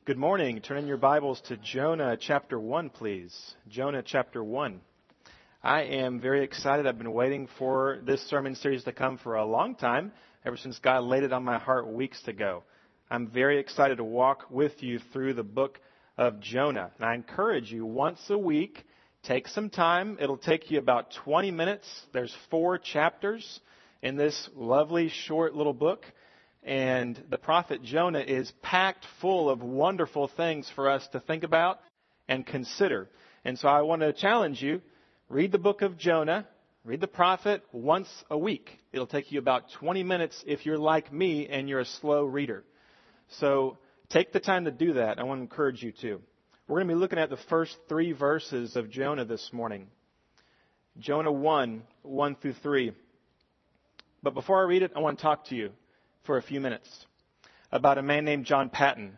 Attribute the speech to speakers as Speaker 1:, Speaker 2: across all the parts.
Speaker 1: Good morning. Turn in your Bibles to Jonah chapter 1, please. Jonah chapter 1. I am very excited. I've been waiting for this sermon series to come for a long time, ever since God laid it on my heart weeks ago. I'm very excited to walk with you through the book of Jonah. And I encourage you, once a week, take some time. It'll take you about 20 minutes. There's 4 chapters in this lovely short little book. And the prophet Jonah is packed full of wonderful things for us to think about and consider. And so I want to challenge you, read the book of Jonah, read the prophet once a week. It'll take you about 20 minutes if you're like me and you're a slow reader. So take the time to do that. I want to encourage you to. We're going to be looking at the first 3 verses of Jonah this morning. Jonah 1, 1 through 3. But before I read it, I want to talk to you for a few minutes about a man named John Paton.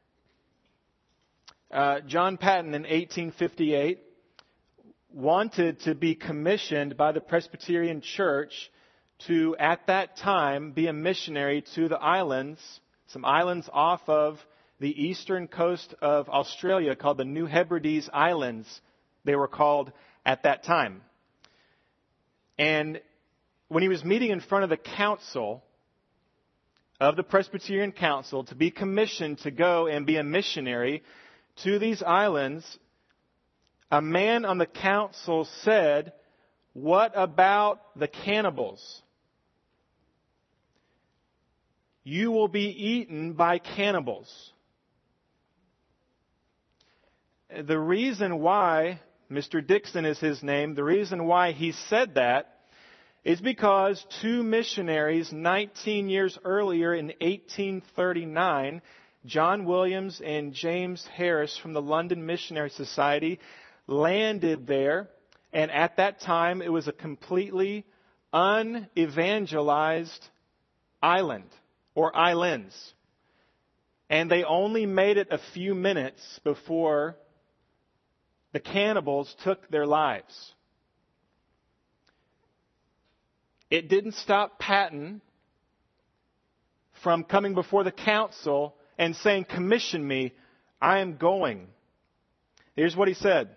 Speaker 1: John Paton in 1858 wanted to be commissioned by the Presbyterian Church to, at that time, be a missionary to the islands, some islands off of the eastern coast of Australia called the New Hebrides Islands, they were called at that time. And when he was meeting in front of the council of the Presbyterian Council to be commissioned to go and be a missionary to these islands, a man on the council said, "What about the cannibals? You will be eaten by cannibals." The reason why, Mr. Dixon is his name, the reason why he said that is because 2 missionaries 19 years earlier in 1839, John Williams and James Harris from the London Missionary Society, landed there. And at that time, it was a completely unevangelized island or islands. And they only made it a few minutes before the cannibals took their lives. It didn't stop Paton from coming before the council and saying, "Commission me, I am going." Here's what he said.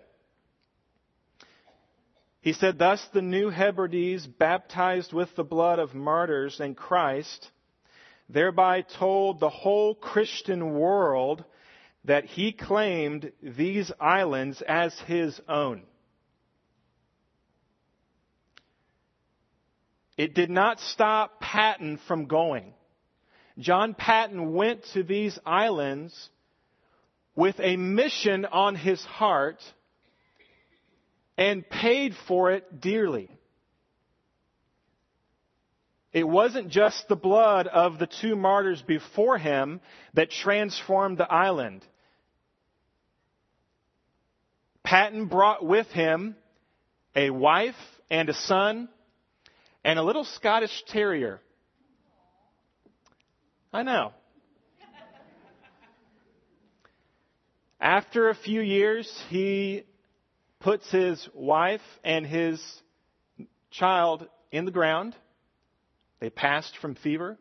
Speaker 1: He said, "Thus the New Hebrides, baptized with the blood of martyrs and Christ, thereby told the whole Christian world that he claimed these islands as his own." It did not stop Paton from going. John Paton went to these islands with a mission on his heart and paid for it dearly. It wasn't just the blood of the 2 martyrs before him that transformed the island. Paton brought with him a wife and a son and a little Scottish terrier. I know. After a few years, he puts his wife and his child in the ground. They passed from fever.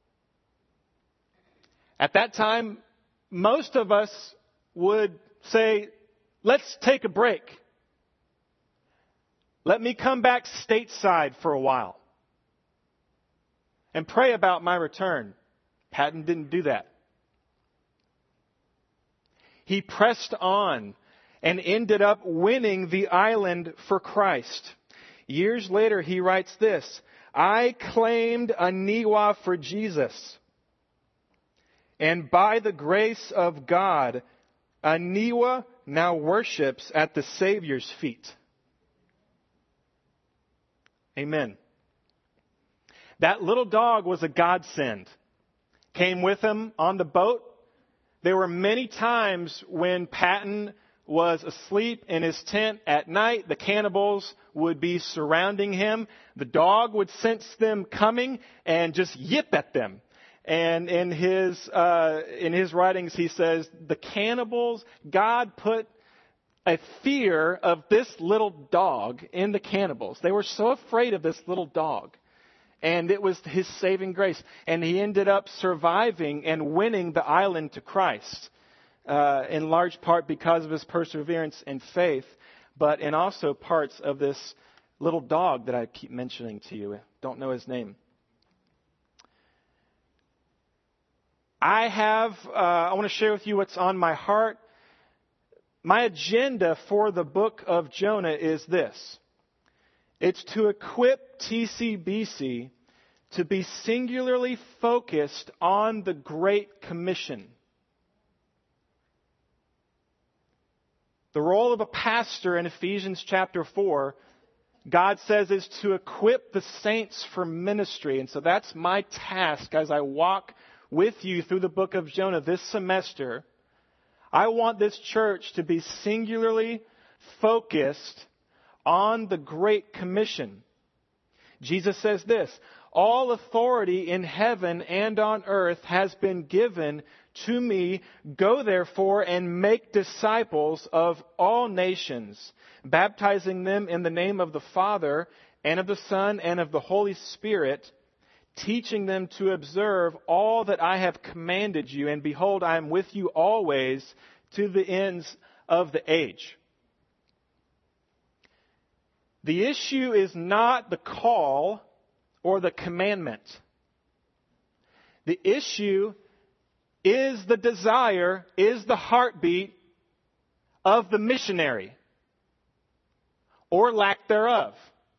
Speaker 1: At that time, most of us would say, "Let's take a break. Let me come back stateside for a while and pray about my return." Paton didn't do that. He pressed on and ended up winning the island for Christ. Years later, he writes this, "I claimed Aniwa for Jesus. And by the grace of God, Aniwa now worships at the Savior's feet." Amen. That little dog was a godsend. Came with him on the boat. There were many times when Paton was asleep in his tent at night. The cannibals would be surrounding him. The dog would sense them coming and just yip at them. And in his writings, he says, the cannibals, God put a fear of this little dog in the cannibals. They were so afraid of this little dog. And it was his saving grace. And he ended up surviving and winning the island to Christ. in large part because of his perseverance and faith, but in also parts of this little dog that I keep mentioning to you. Don't know his name. I want to share with you what's on my heart. My agenda for the book of Jonah is this. It's to equip TCBC to be singularly focused on the Great Commission. The role of a pastor in Ephesians chapter 4, God says, is to equip the saints for ministry. And so that's my task as I walk with you through the book of Jonah this semester. I want this church to be singularly focused on the Great Commission. Jesus says this, all authority in heaven and on earth has been given to me. Go therefore and make disciples of all nations, baptizing them in the name of the Father and of the Son and of the Holy Spirit, teaching them to observe all that I have commanded you. And behold, I am with you always to the ends of the age. The issue is not the call or the commandment. The issue is the desire, is the heartbeat of the missionary, or lack thereof.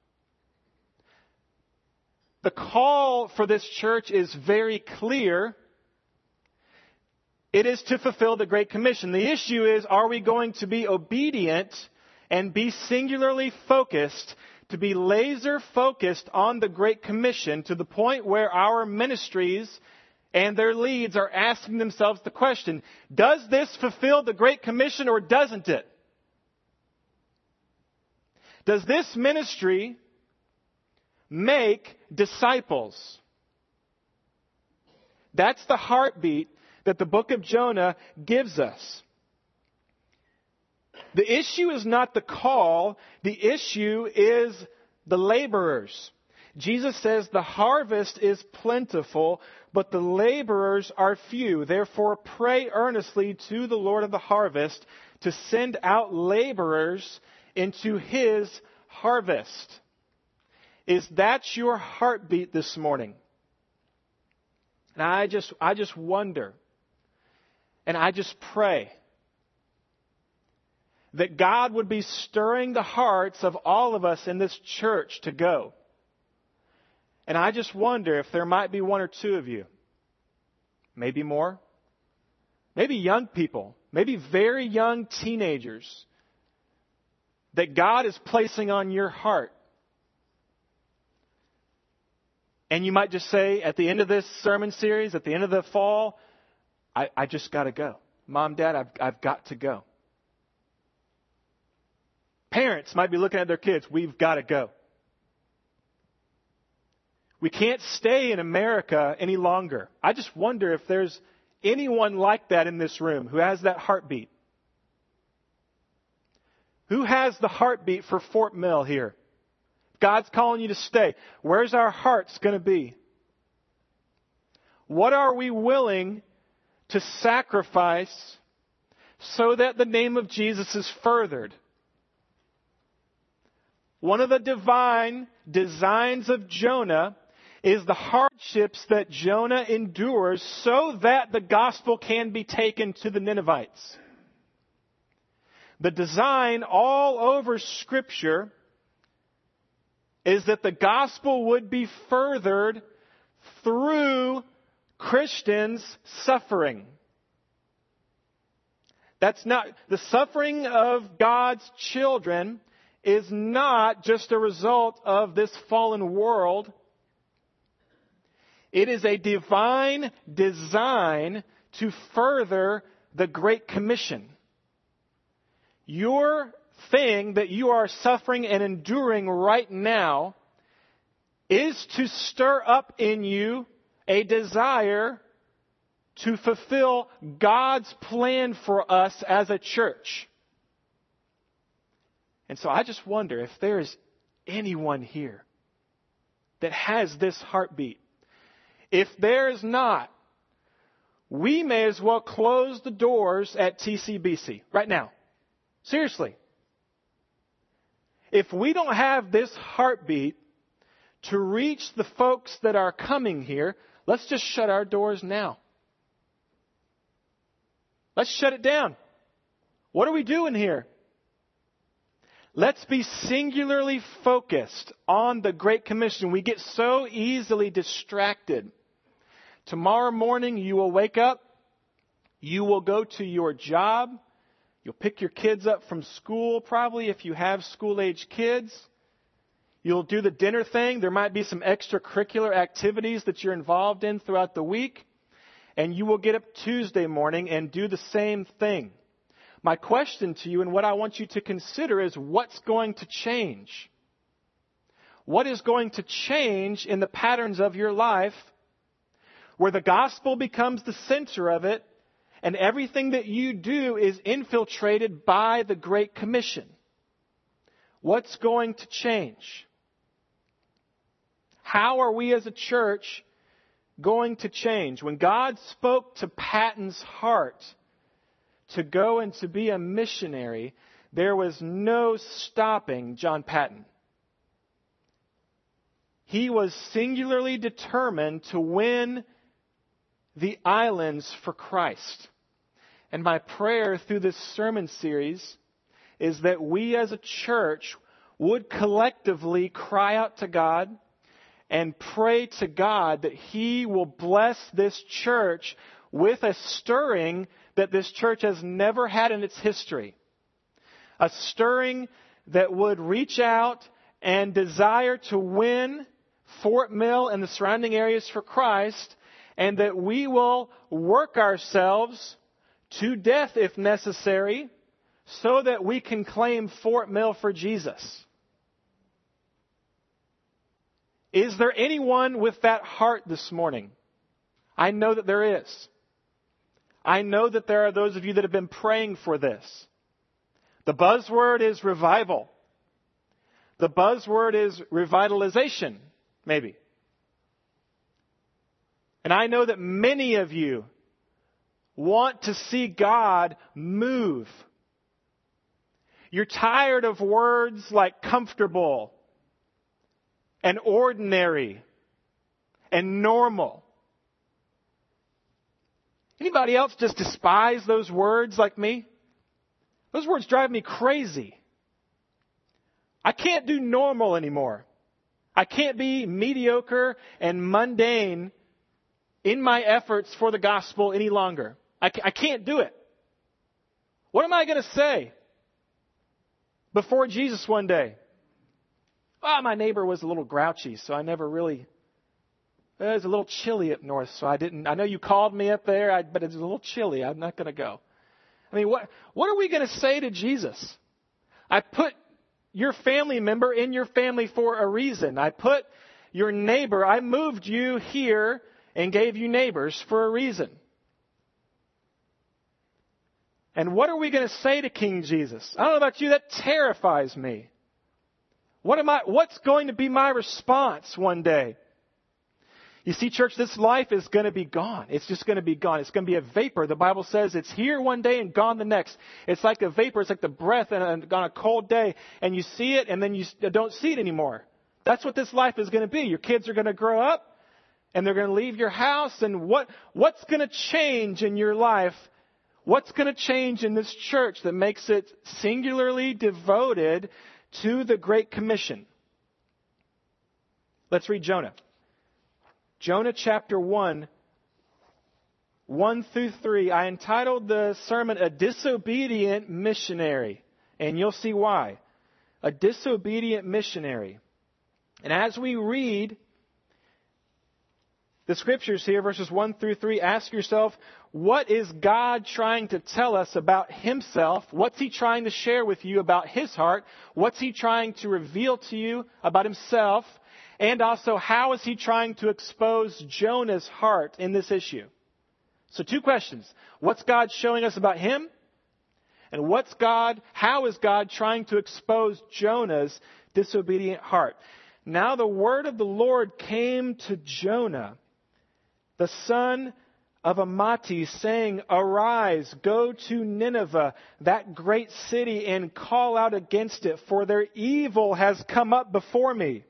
Speaker 1: The call for this church is very clear. It is to fulfill the Great Commission. The issue is, are we going to be obedient and be singularly focused, to be laser focused on the Great Commission to the point where our ministries and their leads are asking themselves the question, does this fulfill the Great Commission or doesn't it? Does this ministry make disciples? That's the heartbeat that the book of Jonah gives us. The issue is not the call. The issue is the laborers. Jesus says the harvest is plentiful, but the laborers are few. Therefore, pray earnestly to the Lord of the harvest to send out laborers into his harvest. Is that your heartbeat this morning? And I just wonder, and I just pray that God would be stirring the hearts of all of us in this church to go. And I just wonder if there might be one or two of you, maybe more, maybe young people, maybe very young teenagers, that God is placing on your heart. And you might just say at the end of this sermon series, at the end of the fall, I just got to go. Mom, Dad, I've got to go. Parents might be looking at their kids, we've got to go. We can't stay in America any longer. I just wonder if there's anyone like that in this room who has that heartbeat. Who has the heartbeat for Fort Mill here? God's calling you to stay. Where's our hearts going to be? What are we willing to sacrifice so that the name of Jesus is furthered? One of the divine designs of Jonah is the hardships that Jonah endures so that the gospel can be taken to the Ninevites. The design all over Scripture is that the gospel would be furthered through Christians' suffering. That's not, the suffering of God's children is not just a result of this fallen world. It is a divine design to further the Great Commission. Your thing that you are suffering and enduring right now is to stir up in you a desire to fulfill God's plan for us as a church. And so I just wonder if there is anyone here that has this heartbeat. If there is not, we may as well close the doors at TCBC right now. Seriously. If we don't have this heartbeat to reach the folks that are coming here, let's just shut our doors now. Let's shut it down. What are we doing here? Let's be singularly focused on the Great Commission. We get so easily distracted. Tomorrow morning you will wake up, you will go to your job, you'll pick your kids up from school probably if you have school-age kids. You'll do the dinner thing. There might be some extracurricular activities that you're involved in throughout the week. And you will get up Tuesday morning and do the same thing. My question to you and what I want you to consider is what's going to change? What is going to change in the patterns of your life where the gospel becomes the center of it and everything that you do is infiltrated by the Great Commission? What's going to change? How are we as a church going to change? When God spoke to Patton's heart to go and to be a missionary, there was no stopping John Patton. He was singularly determined to win the islands for Christ. And my prayer through this sermon series is that we as a church would collectively cry out to God and pray to God that He will bless this church with a stirring that this church has never had in its history. A stirring that would reach out and desire to win Fort Mill and the surrounding areas for Christ, and that we will work ourselves to death if necessary so that we can claim Fort Mill for Jesus. Is there anyone with that heart this morning? I know that there is. I know that there are those of you that have been praying for this. The buzzword is revival. The buzzword is revitalization, maybe. And I know that many of you want to see God move. You're tired of words like comfortable and ordinary and normal. Anybody else just despise those words like me? Those words drive me crazy. I can't do normal anymore. I can't be mediocre and mundane in my efforts for the gospel any longer. I can't do it. What am I going to say before Jesus one day? Well, my neighbor was a little grouchy, so I never really... It was a little chilly up north, so I didn't... I know you called me up there, but it's a little chilly. I'm not going to go. I mean, what are we going to say to Jesus? I put your family member in your family for a reason. I put your neighbor... I moved you here and gave you neighbors for a reason. And what are we going to say to King Jesus? I don't know about you, that terrifies me. What's going to be my response one day? You see, church, this life is going to be gone. It's just going to be gone. It's going to be a vapor. The Bible says it's here one day and gone the next. It's like a vapor. It's like the breath on a cold day. And you see it and then you don't see it anymore. That's what this life is going to be. Your kids are going to grow up and they're going to leave your house. And what's going to change in your life? What's going to change in this church that makes it singularly devoted to the Great Commission? Let's read Jonah. Jonah chapter 1, 1 through 3. I entitled the sermon, A Disobedient Missionary. And you'll see why. A disobedient missionary. And as we read the scriptures here, verses 1 through 3, ask yourself, what is God trying to tell us about Himself? What's He trying to share with you about His heart? What's He trying to reveal to you about Himself? And also, how is He trying to expose Jonah's heart in this issue? So 2 questions. What's God showing us about Him? And how is God trying to expose Jonah's disobedient heart? Now the word of the Lord came to Jonah, the son of Amati, saying, Arise, go to Nineveh, that great city, and call out against it, for their evil has come up before me.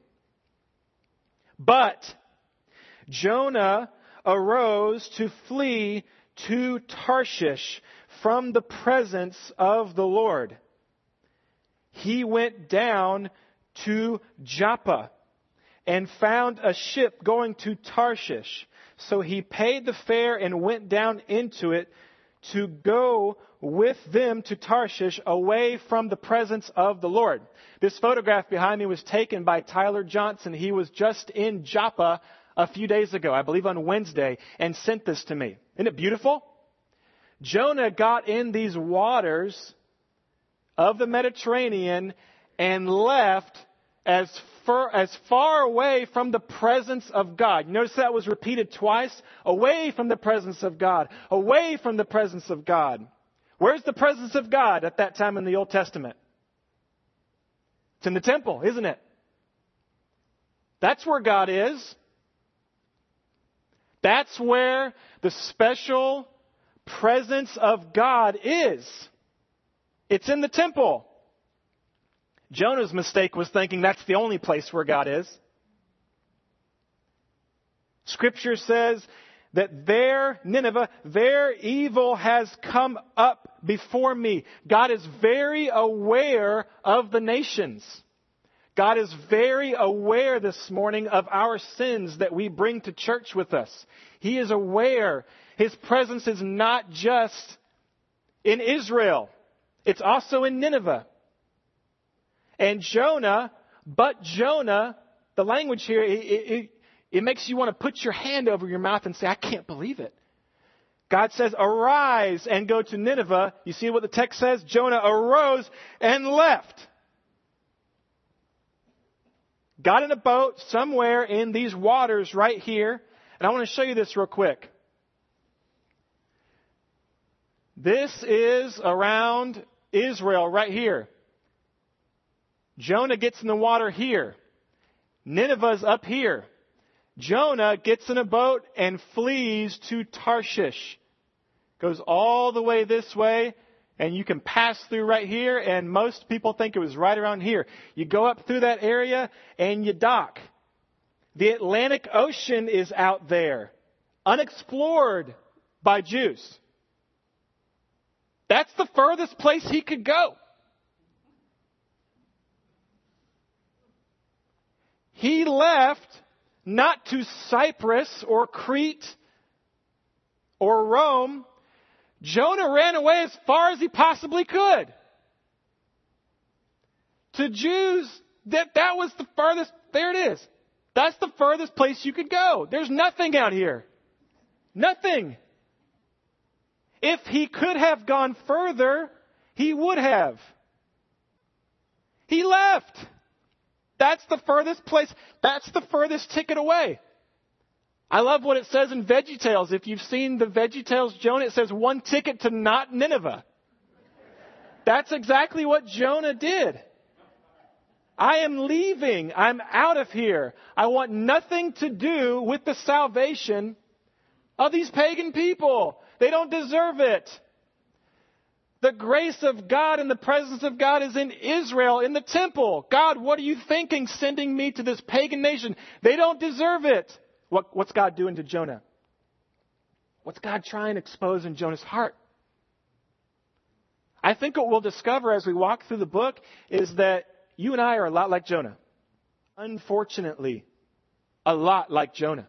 Speaker 1: But Jonah arose to flee to Tarshish from the presence of the Lord. He went down to Joppa and found a ship going to Tarshish. So he paid the fare and went down into it to go with them to Tarshish, away from the presence of the Lord. This photograph behind me was taken by Tyler Johnson. He was just in Joppa a few days ago, I believe on Wednesday, and sent this to me. Isn't it beautiful? Jonah got in these waters of the Mediterranean and left as far away from the presence of God. You notice that was repeated twice. Away from the presence of God. Away from the presence of God. Where's the presence of God at that time in the Old Testament? It's in the temple, isn't it? That's where God is. That's where the special presence of God is. It's in the temple. Jonah's mistake was thinking that's the only place where God is. Scripture says that Nineveh, their evil has come up before me. God is very aware of the nations. God is very aware this morning of our sins that we bring to church with us. He is aware. His presence is not just in Israel. It's also in Nineveh. And Jonah, the language here, it makes you want to put your hand over your mouth and say, I can't believe it. God says, arise and go to Nineveh. You see what the text says? Jonah arose and left. Got in a boat somewhere in these waters right here. And I want to show you this real quick. This is around Israel right here. Jonah gets in the water here. Nineveh's up here. Jonah gets in a boat and flees to Tarshish. Goes all the way this way, and you can pass through right here, and most people think it was right around here. You go up through that area, and you dock. The Atlantic Ocean is out there, unexplored by Jews. That's the furthest place he could go. He left not to Cyprus or Crete or Rome. Jonah ran away as far as he possibly could. To Jews, that was the furthest, there it is. That's the furthest place you could go. There's nothing out here. Nothing. If he could have gone further, he would have. He left. That's the furthest place. That's the furthest ticket away. I love what it says in VeggieTales. If you've seen the VeggieTales Jonah, it says one ticket to not Nineveh. That's exactly what Jonah did. I am leaving. I'm out of here. I want nothing to do with the salvation of these pagan people. They don't deserve it. The grace of God and the presence of God is in Israel, in the temple. God, what are you thinking sending me to this pagan nation? They don't deserve it. What's God doing to Jonah? What's God trying to expose in Jonah's heart? I think what we'll discover as we walk through the book is that you and I are a lot like Jonah. Unfortunately, a lot like Jonah.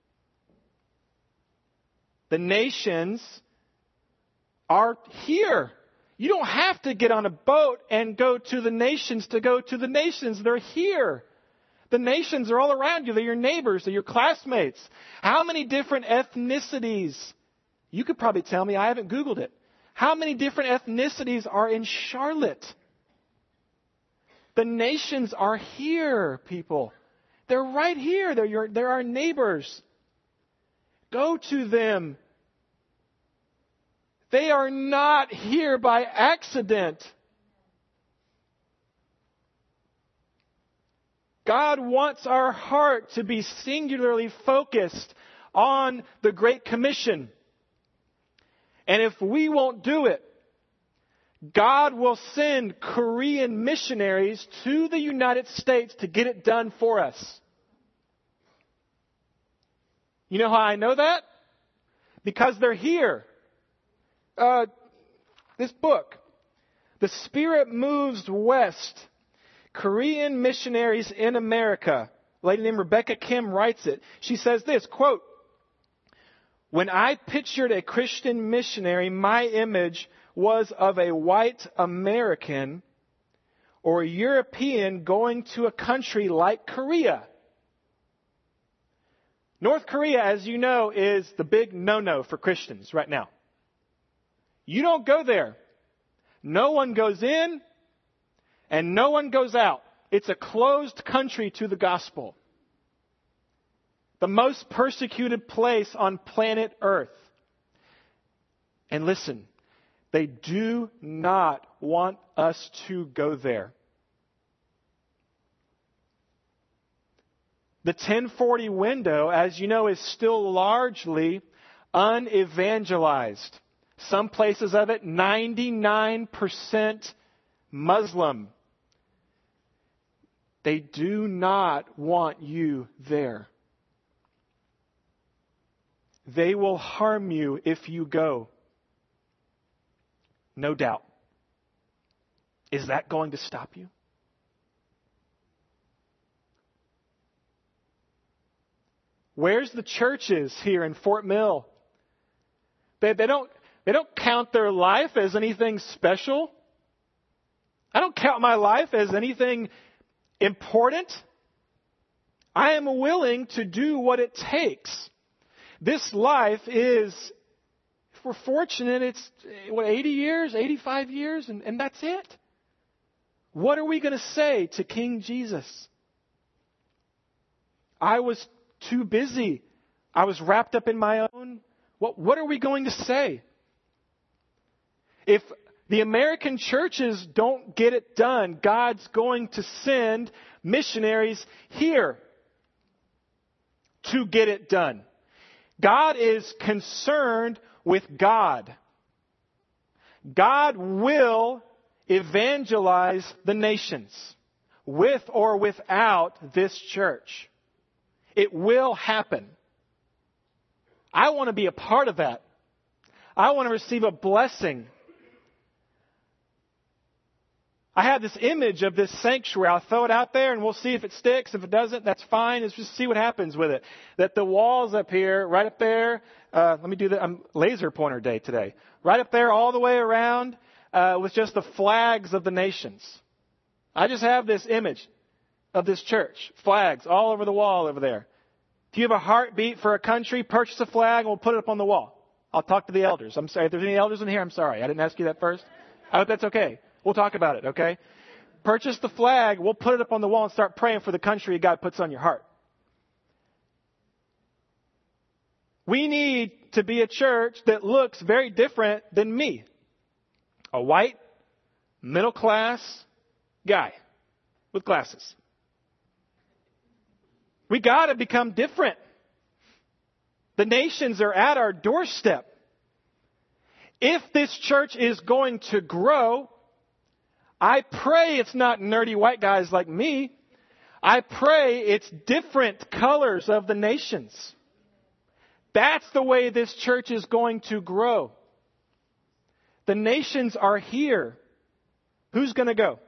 Speaker 1: The nations are here. You don't have to get on a boat and go to the nations to go to the nations. They're here. The nations are all around you. They're your neighbors. They're your classmates. How many different ethnicities? You could probably tell me. I haven't Googled it. How many different ethnicities are in Charlotte? The nations are here, people. They're right here. They're our neighbors. Go to them. They are not here by accident. God wants our heart to be singularly focused on the Great Commission. And if we won't do it, God will send Korean missionaries to the United States to get it done for us. You know how I know that? Because they're here. This book, The Spirit Moves West, Korean Missionaries in America. A lady named Rebecca Kim writes it. She says this, quote, "When I pictured a Christian missionary, my image was of a white American or a European going to a country like Korea." North Korea, as you know, is the big no-no for Christians right now. You don't go there. No one goes in and no one goes out. It's a closed country to the gospel. The most persecuted place on planet Earth. And listen, they do not want us to go there. The 1040 window, as you know, is still largely unevangelized. Some places of it, 99% Muslim. They do not want you there. They will harm you if you go. No doubt. Is that going to stop you? Where's the churches here in Fort Mill? They don't count their life as anything special. I don't count my life as anything important. I am willing to do what it takes. This life is, if we're fortunate, it's 80 years, 85 years, and that's it. What are we going to say to King Jesus? I was too busy. I was wrapped up in my own. What are we going to say? If the American churches don't get it done, God's going to send missionaries here to get it done. God is concerned with God. God will evangelize the nations with or without this church. It will happen. I want to be a part of that. I want to receive a blessing. I have this image of this sanctuary. I'll throw it out there and we'll see if it sticks. If it doesn't, that's fine. Let's just see what happens with it. That the walls up here, right up there, let me do the laser pointer day today. Right up there all the way around with just the flags of the nations. I just have this image of this church. Flags all over the wall over there. If you have a heartbeat for a country, purchase a flag and we'll put it up on the wall. I'll talk to the elders. I'm sorry. If there's any elders in here, I'm sorry. I didn't ask you that first. I hope that's okay. We'll talk about it, okay? Purchase the flag. We'll put it up on the wall and start praying for the country God puts on your heart. We need to be a church that looks very different than me. A white, middle-class guy with glasses. We got to become different. The nations are at our doorstep. If this church is going to grow, I pray it's not nerdy white guys like me. I pray it's different colors of the nations. That's the way this church is going to grow. The nations are here. Who's going to go?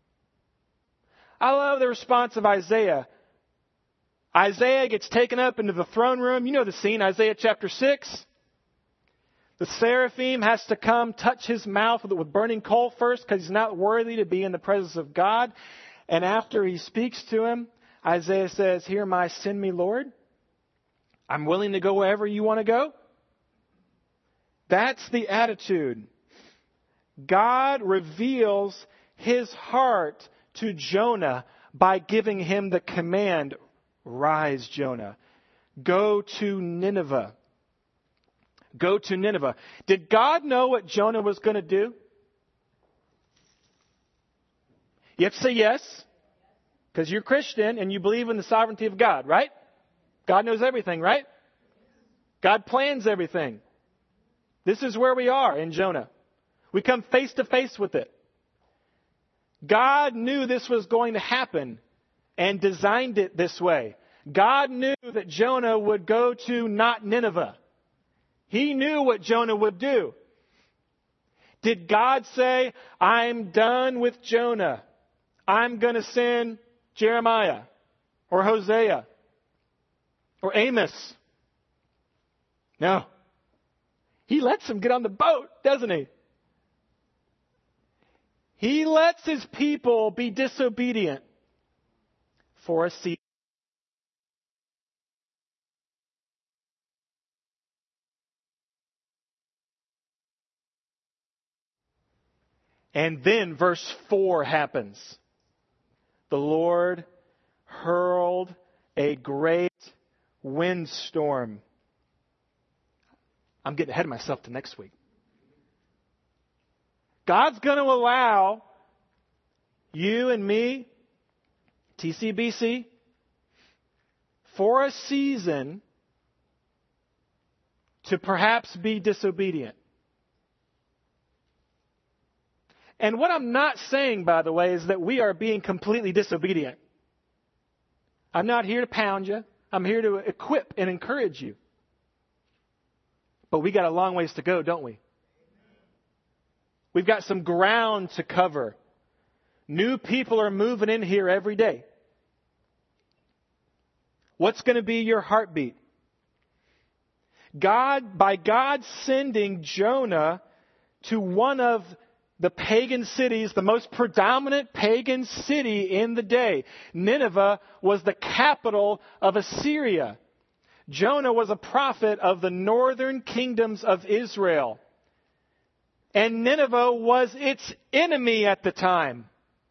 Speaker 1: I love the response of Isaiah. Isaiah gets taken up into the throne room. You know the scene, Isaiah chapter 6. The seraphim has to come touch his mouth with burning coal first because he's not worthy to be in the presence of God. And after he speaks to him, Isaiah says, "Here am I, send me, Lord. I'm willing to go wherever you want to go." That's the attitude. God reveals his heart to Jonah by giving him the command, "Rise, Jonah. Go to Nineveh." Go to Nineveh. Did God know what Jonah was going to do? You have to say yes, because you're Christian and you believe in the sovereignty of God, right? God knows everything, right? God plans everything. This is where we are in Jonah. We come face to face with it. God knew this was going to happen and designed it this way. God knew that Jonah would go to not Nineveh. He knew what Jonah would do. Did God say, I'm done with Jonah. I'm going to send Jeremiah or Hosea or Amos? No. He lets them get on the boat, doesn't he? He lets his people be disobedient for a season. And then verse 4 happens. The Lord hurled a great windstorm. I'm getting ahead of myself to next week. God's going to allow you and me, TCBC, for a season to perhaps be disobedient. And what I'm not saying, by the way, is that we are being completely disobedient. I'm not here to pound you. I'm here to equip and encourage you. But we got a long ways to go, don't we? We've got some ground to cover. New people are moving in here every day. What's going to be your heartbeat? By God sending Jonah to one of the pagan cities, the most predominant pagan city in the day. Nineveh was the capital of Assyria. Jonah was a prophet of the northern kingdoms of Israel. And Nineveh was its enemy at the time.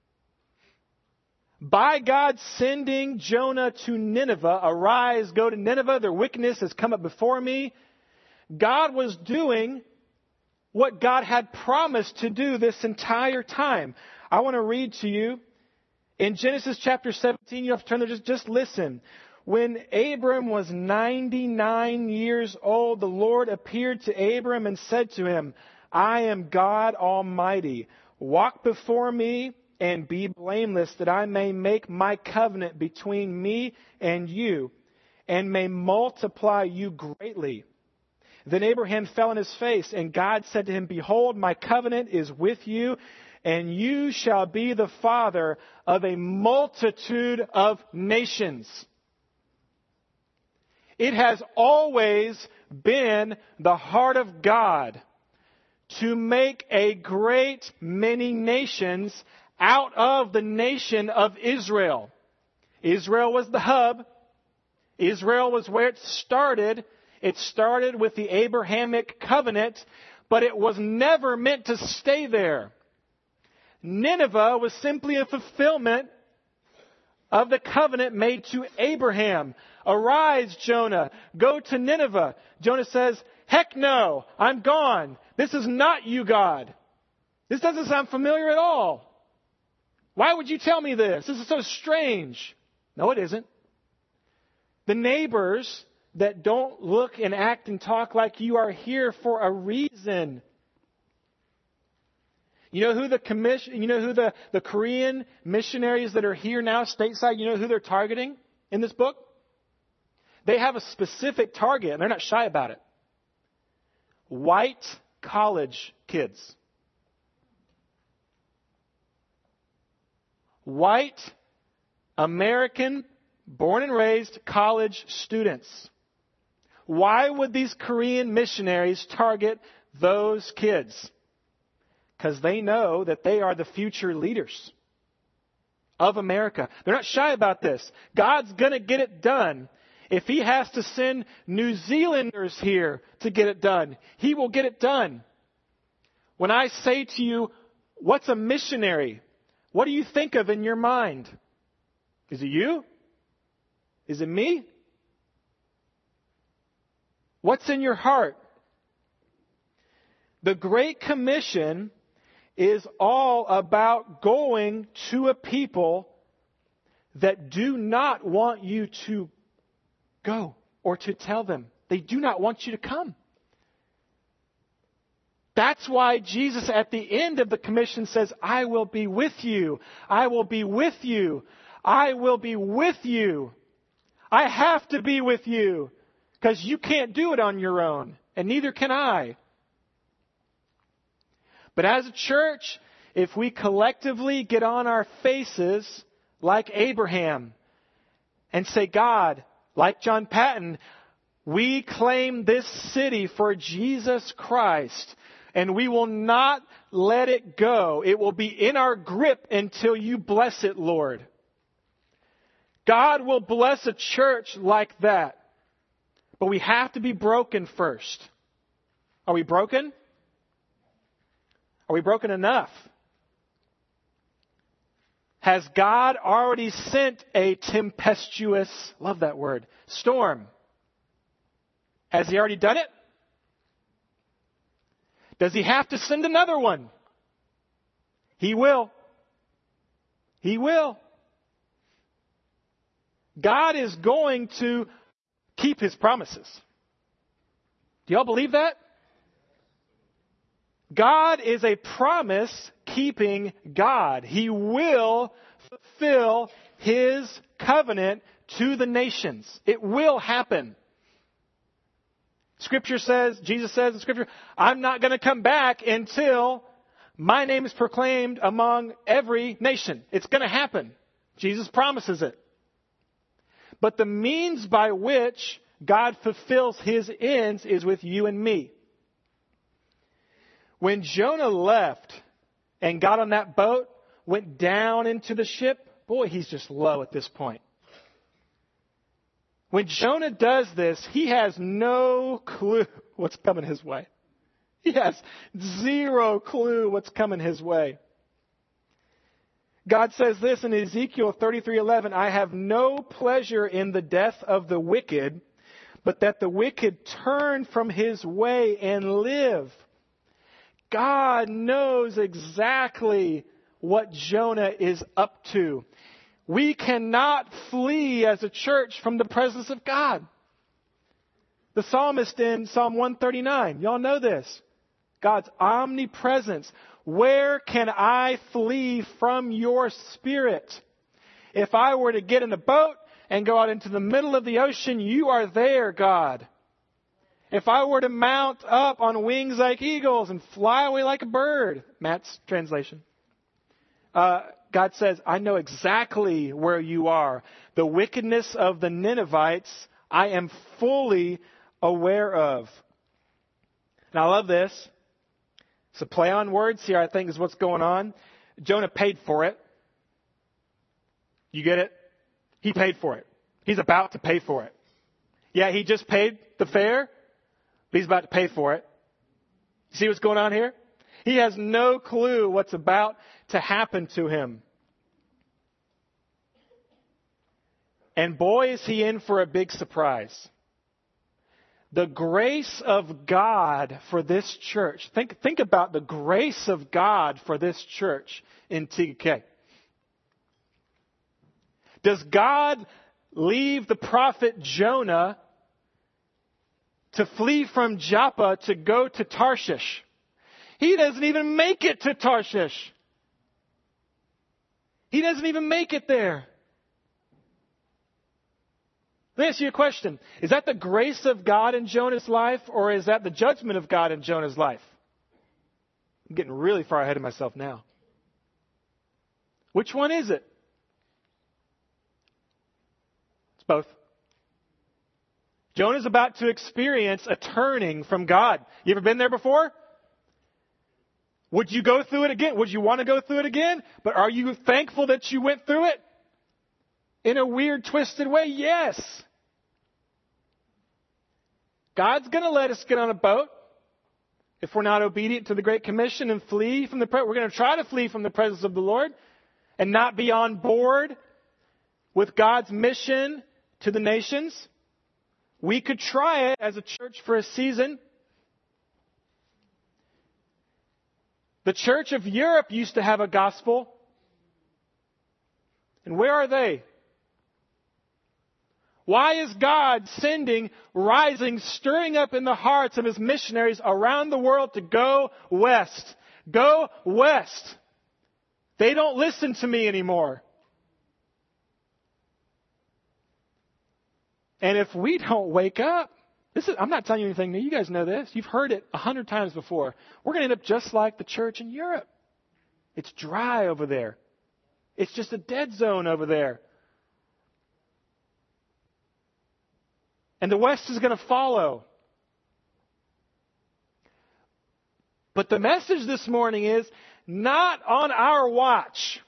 Speaker 1: By God sending Jonah to Nineveh, arise, go to Nineveh, their wickedness has come up before me. God was doing what God had promised to do this entire time. I want to read to you in Genesis chapter 17. You have to turn there, just listen. When Abram was 99 years old, the Lord appeared to Abram and said to him, I am God Almighty. Walk before me and be blameless, that I may make my covenant between me and you, and may multiply you greatly. Then Abraham fell on his face, and God said to him, Behold, my covenant is with you, and you shall be the father of a multitude of nations. It has always been the heart of God to make a great many nations out of the nation of Israel. Israel was the hub. Israel was where it started. It started with the Abrahamic covenant, but it was never meant to stay there. Nineveh was simply a fulfillment of the covenant made to Abraham. Arise, Jonah, go to Nineveh. Jonah says, heck no, I'm gone. This is not you, God. This doesn't sound familiar at all. Why would you tell me this? This is so strange. No, it isn't. The neighbors that don't look and act and talk like you are here for a reason. You know who the Korean missionaries that are here now stateside, you know who they're targeting in this book? They have a specific target, and they're not shy about it. White college kids. White, American, born and raised college students. Why would these Korean missionaries target those kids? Because they know that they are the future leaders of America. They're not shy about this. God's going to get it done. If He has to send New Zealanders here to get it done, He will get it done. When I say to you, what's a missionary? What do you think of in your mind? Is it you? Is it me? What's in your heart? The Great Commission is all about going to a people that do not want you to go or to tell them. They do not want you to come. That's why Jesus at the end of the commission says, I will be with you. I will be with you. I will be with you. I have to be with you because you can't do it on your own, and neither can I. But as a church, if we collectively get on our faces like Abraham and say, God, like John Patton, we claim this city for Jesus Christ, and we will not let it go. It will be in our grip until you bless it, Lord. God will bless a church like that. But we have to be broken first. Are we broken? Are we broken enough? Has God already sent a tempestuous, love that word, storm? Has He already done it? Does He have to send another one? He will. He will. God is going to keep His promises. Do y'all believe that? God is a promise-keeping God. He will fulfill His covenant to the nations. It will happen. Scripture says, Jesus says in Scripture, I'm not going to come back until my name is proclaimed among every nation. It's going to happen. Jesus promises it. But the means by which God fulfills His ends is with you and me. When Jonah left and got on that boat, went down into the ship, boy, he's just low at this point. When Jonah does this, he has no clue what's coming his way. He has zero clue what's coming his way. God says this in Ezekiel 33:11, I have no pleasure in the death of the wicked, but that the wicked turn from his way and live. God knows exactly what Jonah is up to. We cannot flee as a church from the presence of God. The psalmist in Psalm 139, y'all know this. God's omnipresence. Where can I flee from your spirit? If I were to get in a boat and go out into the middle of the ocean, you are there, God. If I were to mount up on wings like eagles and fly away like a bird, Matt's translation. God says, I know exactly where you are. The wickedness of the Ninevites, I am fully aware of. And I love this. It's a play on words here, I think, is what's going on. Jonah paid for it. You get it? He paid for it. He's about to pay for it. Yeah, he just paid the fare, but he's about to pay for it. See what's going on here? He has no clue what's about to happen to him. And boy, is he in for a big surprise. The grace of God for this church. Think about the grace of God for this church in TK. Does God leave the prophet Jonah to flee from Joppa to go to Tarshish? He doesn't even make it to Tarshish. He doesn't even make it there. Let me ask you a question. Is that the grace of God in Jonah's life, or is that the judgment of God in Jonah's life? I'm getting really far ahead of myself now. Which one is it? It's both. Jonah's about to experience a turning from God. You ever been there before? Would you go through it again? Would you want to go through it again? But are you thankful that you went through it? In a weird, twisted way? Yes. God's going to let us get on a boat if we're not obedient to the Great Commission and flee from the presence. We're going to try to flee from the presence of the Lord and not be on board with God's mission to the nations. We could try it as a church for a season. The Church of Europe used to have a gospel. And where are they? Why is God sending, rising, stirring up in the hearts of His missionaries around the world to go west? Go west. They don't listen to me anymore. And if we don't wake up, I'm not telling you anything new. You guys know this. You've heard it 100 times before. We're going to end up just like the church in Europe. It's dry over there. It's just a dead zone over there. And the West is going to follow. But the message this morning is not on our watch.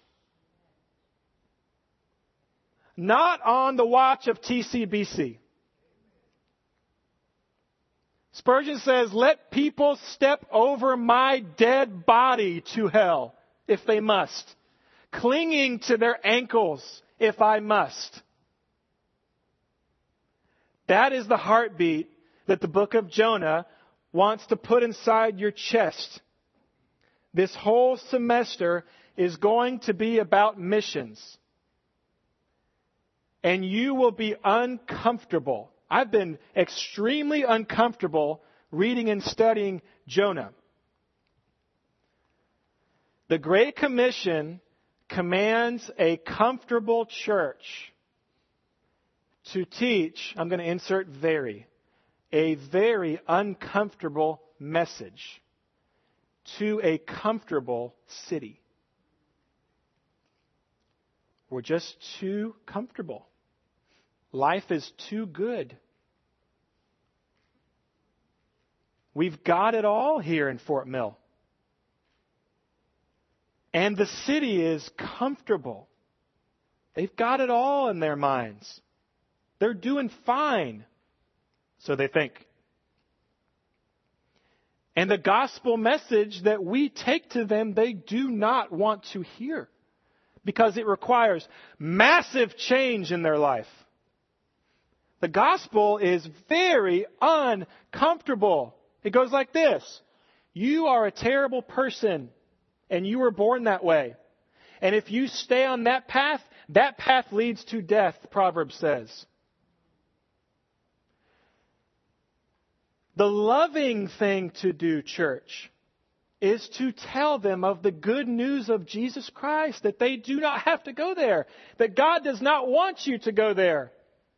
Speaker 1: Not on the watch of TCBC. Spurgeon says, let people step over my dead body to hell if they must, clinging to their ankles if I must. That is the heartbeat that the book of Jonah wants to put inside your chest. This whole semester is going to be about missions. And you will be uncomfortable. I've been extremely uncomfortable reading and studying Jonah. The Great Commission commands a comfortable church to teach, I'm going to insert a very uncomfortable message to a comfortable city. We're just too comfortable. Life is too good. We've got it all here in Fort Mill. And the city is comfortable. They've got it all in their minds. They're doing fine, so they think. And the gospel message that we take to them, they do not want to hear because it requires massive change in their life. The gospel is very uncomfortable. It goes like this. You are a terrible person, and you were born that way. And if you stay on that path leads to death, Proverbs says. The loving thing to do, church, is to tell them of the good news of Jesus Christ, that they do not have to go there, that God does not want you to go there,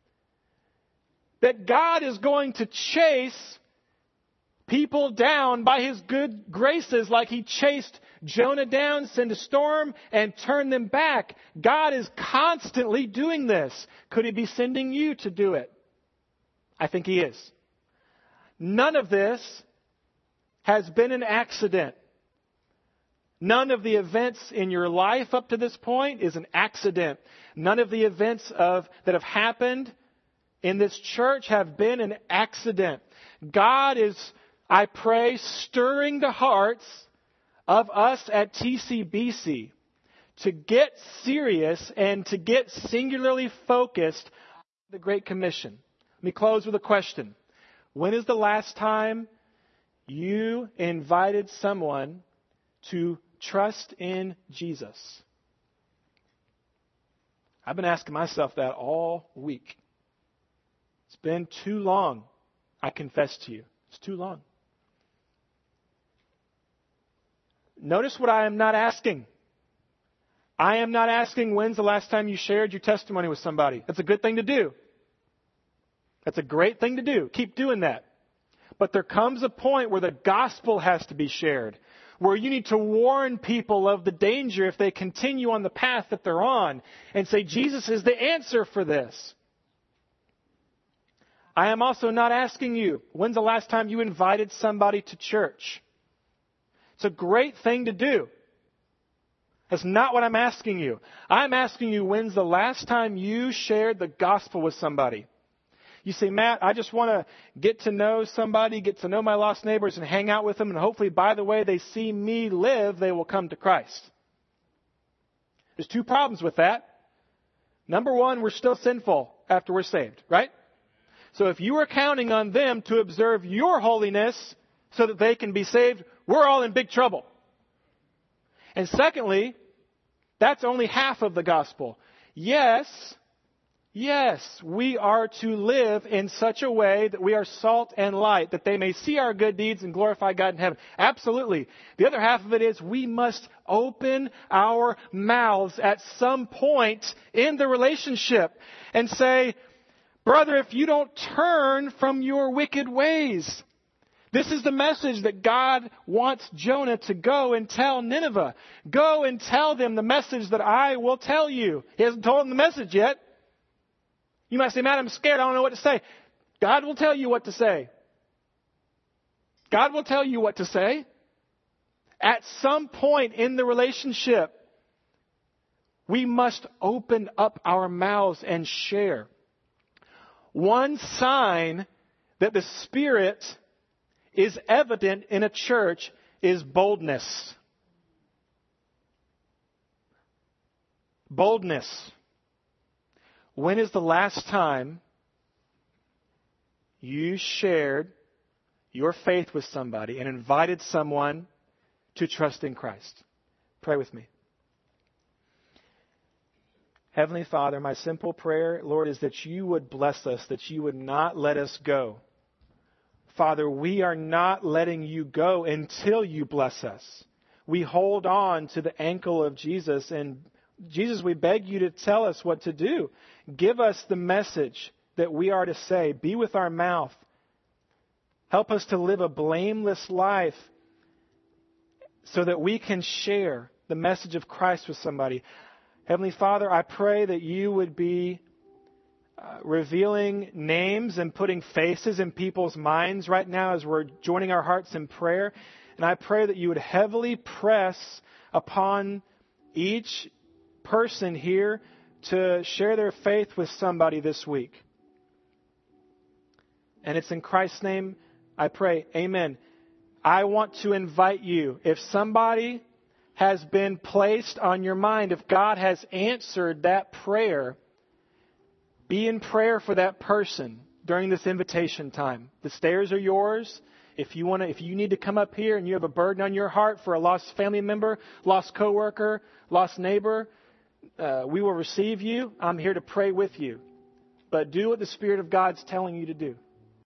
Speaker 1: that God is going to chase people down by His good graces like He chased Jonah down, send a storm, and turn them back. God is constantly doing this. Could He be sending you to do it? I think He is. None of this has been an accident. None of the events in your life up to this point is an accident. None of the events that have happened in this church have been an accident. God is, I pray, stirring the hearts of us at TCBC to get serious and to get singularly focused on the Great Commission. Let me close with a question. When is the last time you invited someone to trust in Jesus? I've been asking myself that all week. It's been too long, I confess to you. It's too long. Notice what I am not asking. I am not asking when's the last time you shared your testimony with somebody. That's a good thing to do. That's a great thing to do. Keep doing that. But there comes a point where the gospel has to be shared, where you need to warn people of the danger if they continue on the path that they're on and say, Jesus is the answer for this. I am also not asking you, when's the last time you invited somebody to church? It's a great thing to do. That's not what I'm asking you. I'm asking you, when's the last time you shared the gospel with somebody? You say, Matt, I just want to get to know somebody, get to know my lost neighbors and hang out with them. And hopefully by the way they see me live, they will come to Christ. There's two problems with that. Number one, we're still sinful after we're saved, right? So if you are counting on them to observe your holiness so that they can be saved, we're all in big trouble. And secondly, that's only half of the gospel. Yes, Yes, we are to live in such a way that we are salt and light, that they may see our good deeds and glorify God in heaven. Absolutely. The other half of it is we must open our mouths at some point in the relationship and say, brother, if you don't turn from your wicked ways. This is the message that God wants Jonah to go and tell Nineveh. Go and tell them the message that I will tell you. He hasn't told them the message yet. You might say, Matt, I'm scared. I don't know what to say. God will tell you what to say. God will tell you what to say. At some point in the relationship, we must open up our mouths and share. One sign that the Spirit is evident in a church is boldness. Boldness. When is the last time you shared your faith with somebody and invited someone to trust in Christ? Pray with me. Heavenly Father, my simple prayer, Lord, is that you would bless us, that you would not let us go. Father, we are not letting you go until you bless us. We hold on to the ankle of Jesus, and Jesus, we beg you to tell us what to do. Give us the message that we are to say. Be with our mouth. Help us to live a blameless life so that we can share the message of Christ with somebody. Heavenly Father, I pray that you would be revealing names and putting faces in people's minds right now as we're joining our hearts in prayer. And I pray that you would heavily press upon each person here to share their faith with somebody this week. And it's in Christ's name I pray. Amen. I want to invite you, if somebody has been placed on your mind, if God has answered that prayer, be in prayer for that person during this invitation time. The stairs are yours. If you need to come up here and you have a burden on your heart for a lost family member, lost coworker, lost neighbor, we will receive you. I'm here to pray with you. But do what the Spirit of God's telling you to do.